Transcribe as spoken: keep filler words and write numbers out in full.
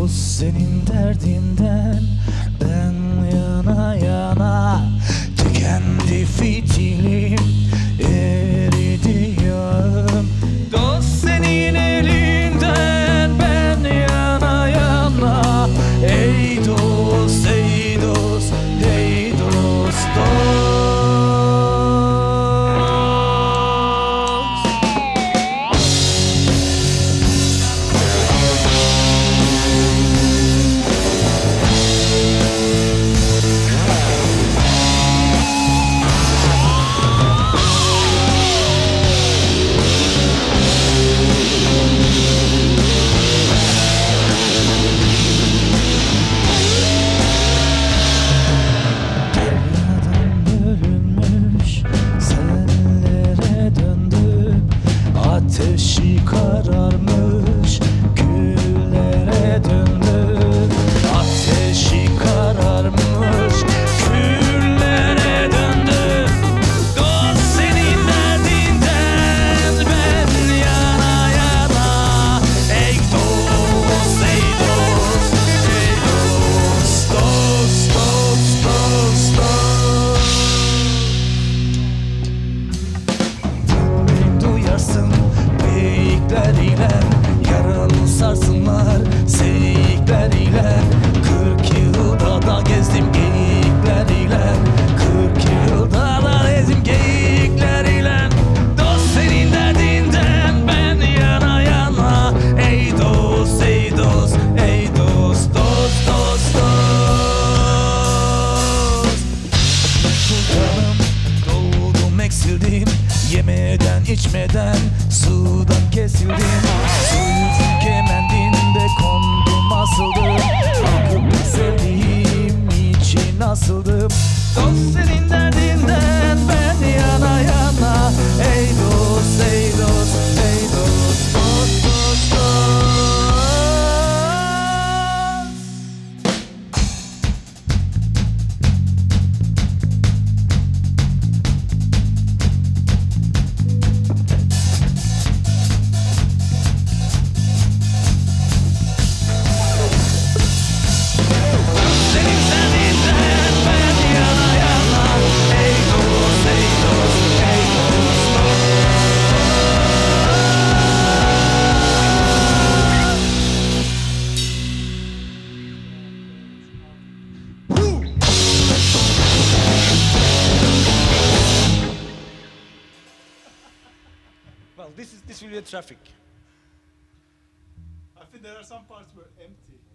dost senin derdinden ben yana yana tükendi fitilim eridi yağım. Dost senin elinden ben yana yana ey dost ey dost ey dost dost. Ateşi kararmış, küllere döndü. Ateşi kararmış, küllere döndü. Dost senin derdinden ben yana yana ey dost, ey dost, ey dost, dost, dost, dost, dost. Duyarsın beyikler ile yarın sarsınlar seyikler ile kırk yılda da gezdim geyikler ile kırk yılda da gezdim geyikler ile. Dost senin derdinden ben yana yana ey dost ey dost ey dost dost dost dost. Sultanım doğdum eksildim yemeden içmeden sudan kesildim. Suyun kemendinde kondum asıldım. Bakıp sevdiğim için asıldım. Dost senin derdinden ben yana yana ey dost ey dost ey dost dost dost dost. Well, this is this will be a traffic. I think there are some parts were empty.